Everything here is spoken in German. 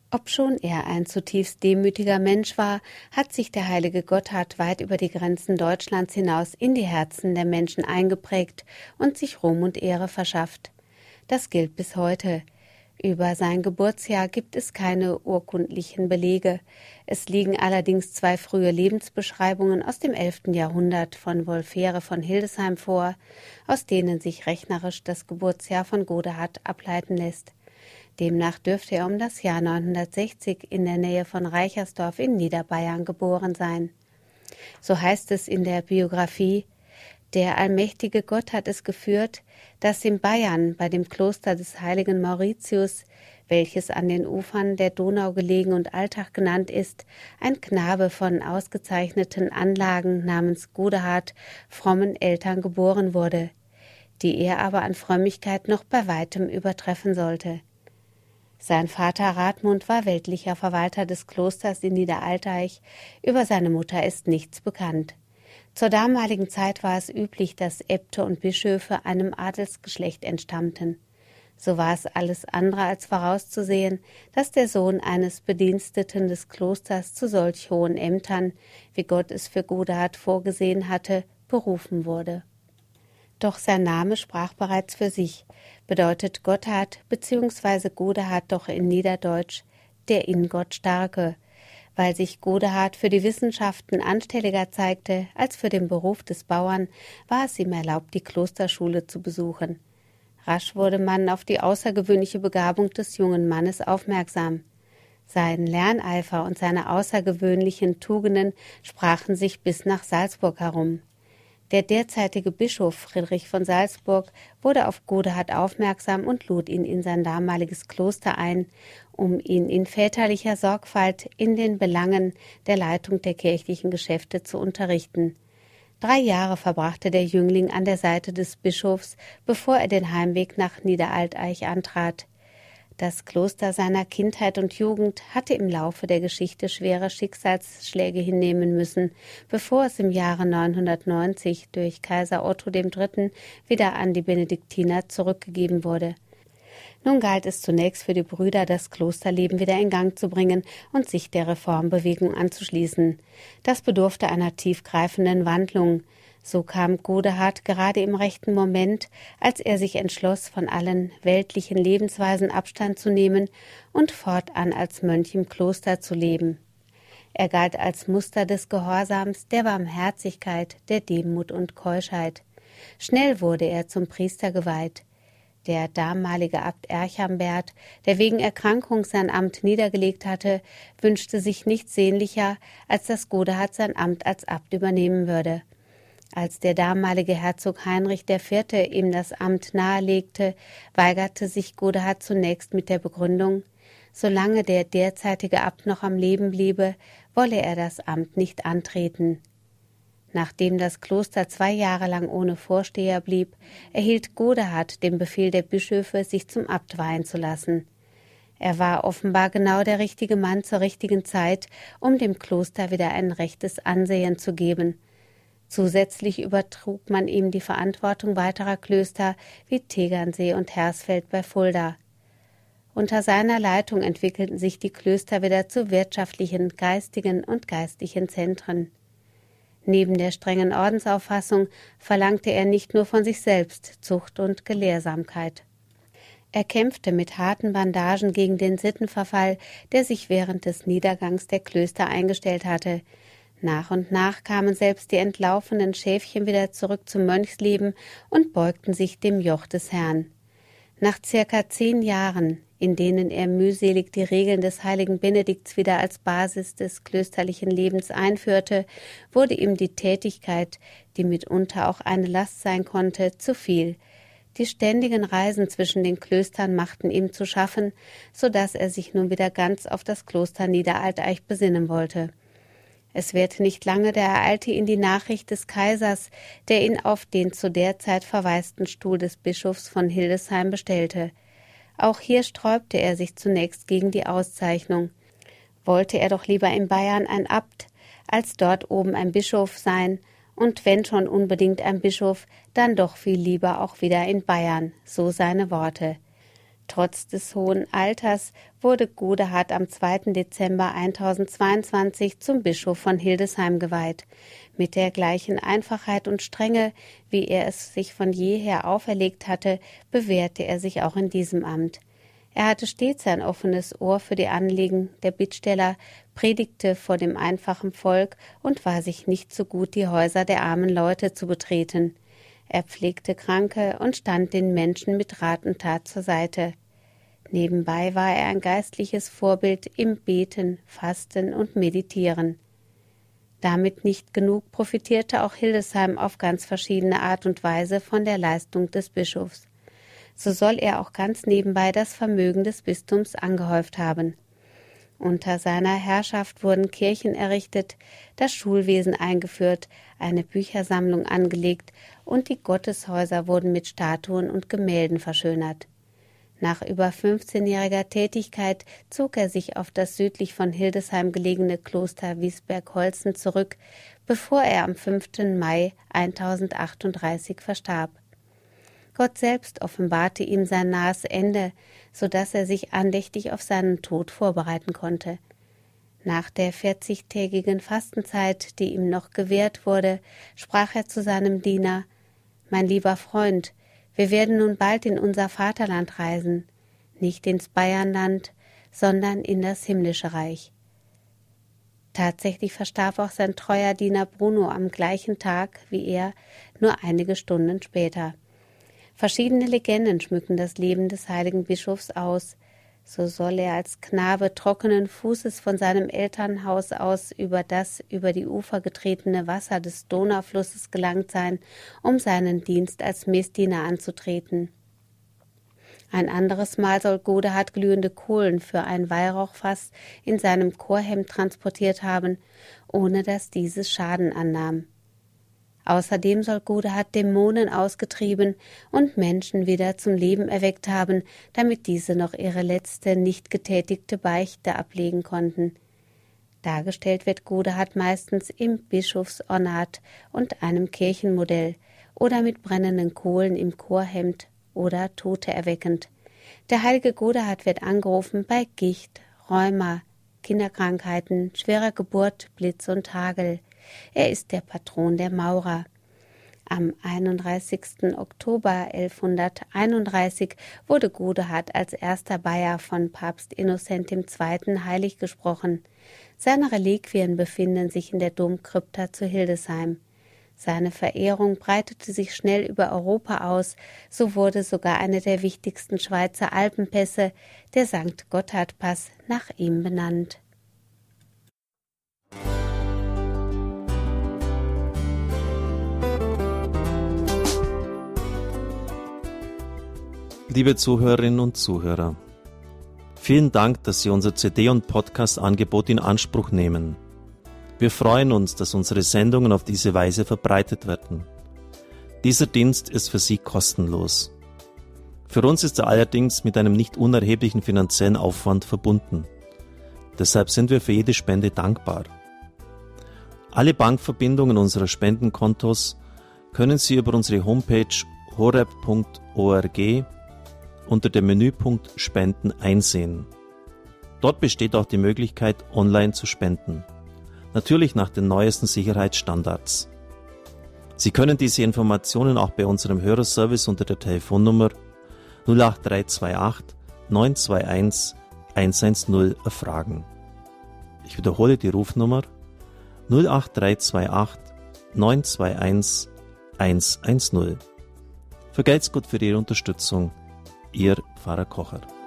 Obschon er ein zutiefst demütiger Mensch war, hat sich der heilige Gotthard weit über die Grenzen Deutschlands hinaus in die Herzen der Menschen eingeprägt und sich Ruhm und Ehre verschafft. Das gilt bis heute. Über sein Geburtsjahr gibt es keine urkundlichen Belege. Es liegen allerdings 2 frühe Lebensbeschreibungen aus dem 11. Jahrhundert von Wolfere von Hildesheim vor, aus denen sich rechnerisch das Geburtsjahr von Godehard ableiten lässt. Demnach dürfte er um das Jahr 960 in der Nähe von Reichersdorf in Niederbayern geboren sein. So heißt es in der Biografie: Der allmächtige Gott hat es geführt, dass in Bayern bei dem Kloster des heiligen Mauritius, welches an den Ufern der Donau gelegen und Altach genannt ist, ein Knabe von ausgezeichneten Anlagen namens Godehard frommen Eltern geboren wurde, die er aber an Frömmigkeit noch bei weitem übertreffen sollte. Sein Vater Radmund war weltlicher Verwalter des Klosters in Niederaltaich, über seine Mutter ist nichts bekannt. Zur damaligen Zeit war es üblich, dass Äbte und Bischöfe einem Adelsgeschlecht entstammten. So war es alles andere als vorauszusehen, dass der Sohn eines Bediensteten des Klosters zu solch hohen Ämtern, wie Gott es für Godehard vorgesehen hatte, berufen wurde. Doch sein Name sprach bereits für sich, bedeutet Gotthard bzw. Godehard doch in Niederdeutsch der in Gott Starke, weil sich Godehard für die Wissenschaften anstelliger zeigte als für den Beruf des Bauern, war es ihm erlaubt, die Klosterschule zu besuchen. Rasch wurde man auf die außergewöhnliche Begabung des jungen Mannes aufmerksam. Sein Lerneifer und seine außergewöhnlichen Tugenden sprachen sich bis nach Salzburg herum. Der derzeitige Bischof Friedrich von Salzburg wurde auf Godehard aufmerksam und lud ihn in sein damaliges Kloster ein, um ihn in väterlicher Sorgfalt in den Belangen der Leitung der kirchlichen Geschäfte zu unterrichten. 3 Jahre verbrachte der Jüngling an der Seite des Bischofs, bevor er den Heimweg nach Niederaltaich antrat. Das Kloster seiner Kindheit und Jugend hatte im Laufe der Geschichte schwere Schicksalsschläge hinnehmen müssen, bevor es im Jahre 990 durch Kaiser Otto III. Wieder an die Benediktiner zurückgegeben wurde. Nun galt es zunächst für die Brüder, das Klosterleben wieder in Gang zu bringen und sich der Reformbewegung anzuschließen. Das bedurfte einer tiefgreifenden Wandlung. So kam Godehard gerade im rechten Moment, als er sich entschloss, von allen weltlichen Lebensweisen Abstand zu nehmen und fortan als Mönch im Kloster zu leben. Er galt als Muster des Gehorsams, der Barmherzigkeit, der Demut und Keuschheit. Schnell wurde er zum Priester geweiht. Der damalige Abt Erchambert, der wegen Erkrankung sein Amt niedergelegt hatte, wünschte sich nichts sehnlicher, als dass Godehard sein Amt als Abt übernehmen würde. Als der damalige Herzog Heinrich IV. Ihm das Amt nahelegte, weigerte sich Godehard zunächst mit der Begründung: Solange der derzeitige Abt noch am Leben bliebe, wolle er das Amt nicht antreten. Nachdem das Kloster 2 Jahre lang ohne Vorsteher blieb, erhielt Godehard den Befehl der Bischöfe, sich zum Abt weihen zu lassen. Er war offenbar genau der richtige Mann zur richtigen Zeit, um dem Kloster wieder ein rechtes Ansehen zu geben. Zusätzlich übertrug man ihm die Verantwortung weiterer Klöster wie Tegernsee und Hersfeld bei Fulda. Unter seiner Leitung entwickelten sich die Klöster wieder zu wirtschaftlichen, geistigen und geistlichen Zentren. Neben der strengen Ordensauffassung verlangte er nicht nur von sich selbst Zucht und Gelehrsamkeit. Er kämpfte mit harten Bandagen gegen den Sittenverfall, der sich während des Niedergangs der Klöster eingestellt hatte. Nach und nach kamen selbst die entlaufenen Schäfchen wieder zurück zum Mönchsleben und beugten sich dem Joch des Herrn. Nach circa 10 Jahren, in denen er mühselig die Regeln des heiligen Benedikts wieder als Basis des klösterlichen Lebens einführte, wurde ihm die Tätigkeit, die mitunter auch eine Last sein konnte, zu viel. Die ständigen Reisen zwischen den Klöstern machten ihm zu schaffen, so dass er sich nun wieder ganz auf das Kloster Niederaltaich besinnen wollte. Es währte nicht lange, da ereilte ihn die Nachricht des Kaisers, der ihn auf den zu der Zeit verwaisten Stuhl des Bischofs von Hildesheim bestellte. Auch hier sträubte er sich zunächst gegen die Auszeichnung. Wollte er doch lieber in Bayern ein Abt, als dort oben ein Bischof sein, und wenn schon unbedingt ein Bischof, dann doch viel lieber auch wieder in Bayern, so seine Worte. Trotz des hohen Alters wurde Godehard am 2. Dezember 1022 zum Bischof von Hildesheim geweiht. Mit der gleichen Einfachheit und Strenge, wie er es sich von jeher auferlegt hatte, bewährte er sich auch in diesem Amt. Er hatte stets ein offenes Ohr für die Anliegen der Bittsteller, predigte vor dem einfachen Volk und war sich nicht so gut, die Häuser der armen Leute zu betreten. Er pflegte Kranke und stand den Menschen mit Rat und Tat zur Seite. Nebenbei war er ein geistliches Vorbild im Beten, Fasten und Meditieren. Damit nicht genug, profitierte auch Hildesheim auf ganz verschiedene Art und Weise von der Leistung des Bischofs. So soll er auch ganz nebenbei das Vermögen des Bistums angehäuft haben. Unter seiner Herrschaft wurden Kirchen errichtet, das Schulwesen eingeführt, eine Büchersammlung angelegt und die Gotteshäuser wurden mit Statuen und Gemälden verschönert. Nach über 15-jähriger Tätigkeit zog er sich auf das südlich von Hildesheim gelegene Kloster Wiesberg-Holzen zurück, bevor er am 5. Mai 1038 verstarb. Gott selbst offenbarte ihm sein nahes Ende, so dass er sich andächtig auf seinen Tod vorbereiten konnte. Nach der 40-tägigen Fastenzeit, die ihm noch gewährt wurde, sprach er zu seinem Diener: »Mein lieber Freund, wir werden nun bald in unser Vaterland reisen, nicht ins Bayernland, sondern in das himmlische Reich.« Tatsächlich verstarb auch sein treuer Diener Bruno am gleichen Tag wie er, nur einige Stunden später. Verschiedene Legenden schmücken das Leben des heiligen Bischofs aus. So soll er als Knabe trockenen Fußes von seinem Elternhaus aus über das über die Ufer getretene Wasser des Donauflusses gelangt sein, um seinen Dienst als Messdiener anzutreten. Ein anderes Mal soll Godehard glühende Kohlen für ein Weihrauchfass in seinem Chorhemd transportiert haben, ohne dass dieses Schaden annahm. Außerdem soll Godehard Dämonen ausgetrieben und Menschen wieder zum Leben erweckt haben, damit diese noch ihre letzte nicht getätigte Beichte ablegen konnten. Dargestellt wird Godehard meistens im Bischofsornat und einem Kirchenmodell oder mit brennenden Kohlen im Chorhemd oder Tote erweckend. Der heilige Godehard wird angerufen bei Gicht, Rheuma, Kinderkrankheiten, schwerer Geburt, Blitz und Hagel. Er ist der Patron der Maurer. Am 31. Oktober 1131 wurde Godehard als erster Bayer von Papst Innozent II. Heilig gesprochen. Seine Reliquien befinden sich in der Domkrypta zu Hildesheim. Seine Verehrung breitete sich schnell über Europa aus, so wurde sogar eine der wichtigsten Schweizer Alpenpässe, der St. Gotthard-Pass, nach ihm benannt. Liebe Zuhörerinnen und Zuhörer, vielen Dank, dass Sie unser CD- und Podcast-Angebot in Anspruch nehmen. Wir freuen uns, dass unsere Sendungen auf diese Weise verbreitet werden. Dieser Dienst ist für Sie kostenlos. Für uns ist er allerdings mit einem nicht unerheblichen finanziellen Aufwand verbunden. Deshalb sind wir für jede Spende dankbar. Alle Bankverbindungen unserer Spendenkontos können Sie über unsere Homepage horeb.org unter dem Menüpunkt Spenden einsehen. Dort besteht auch die Möglichkeit, online zu spenden. Natürlich nach den neuesten Sicherheitsstandards. Sie können diese Informationen auch bei unserem Hörerservice unter der Telefonnummer 08328 921 110 erfragen. Ich wiederhole die Rufnummer 08328 921 110. Vergelt's Gott für Ihre Unterstützung. Ihr Pfarrer Kocher.